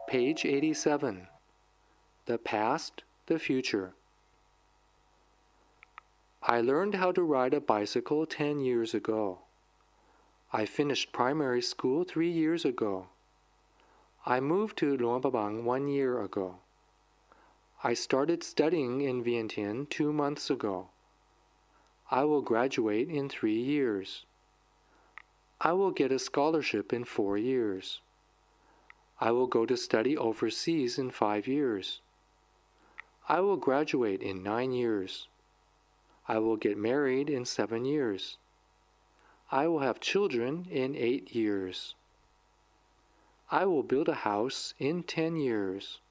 Page 87. The Past, the Future. I learned how to ride a bicycle 10 years ago. I finished primary school 3 years ago. I moved to Luang Prabang 1 year ago. I started studying in Vientiane 2 months ago. I will graduate in 3 years. I will get a scholarship in 4 years. I will go to study overseas in 5 years. I will graduate in 9 years. I will get married in 7 years. I will have children in 8 years. I will build a house in 10 years.